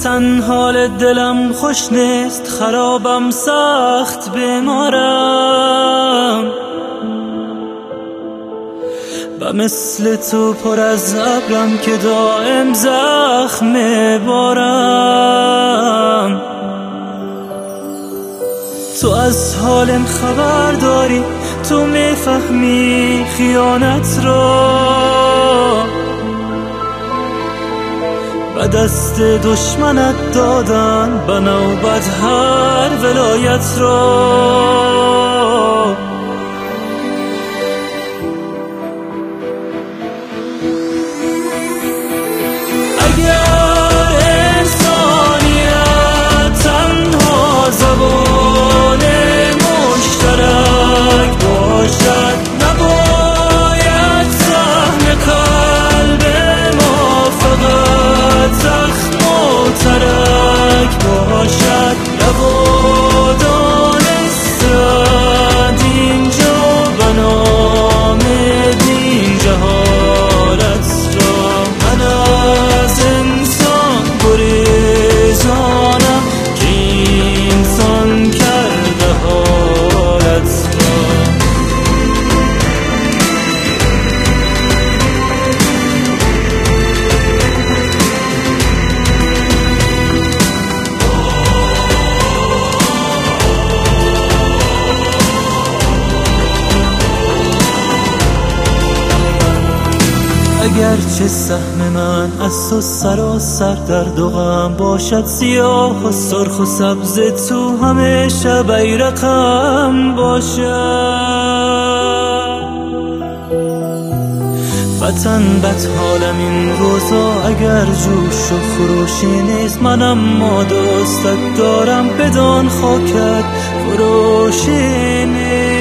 وطن حال دلم خوش نیست، خرابم سخت بیمارم و مثل تو پر از ابرم که دائم زخم بارم. تو از حالم خبر داری، تو میفهمی خیانت را و دست دشمنت دادن به نوبت هر ولایت را. اگر انسانیت تنها زبان مشترک باشد، نباید سهم قلب ما فقط زخم و ترک باشد. روا دانستند اینجا به نام دین جهالت را. من از انسان گریزانم که انسان کرده حالت را. اگرچه سهم من از تو سراسر درد و غم باشد، سیاه و سرخ و سبز تو همیشه بیرقم باشد. وطن بد حالم این روزا، اگر جوش و خروشی نیست، من اما دوستت دارم بدان خاکت فروشی نیست.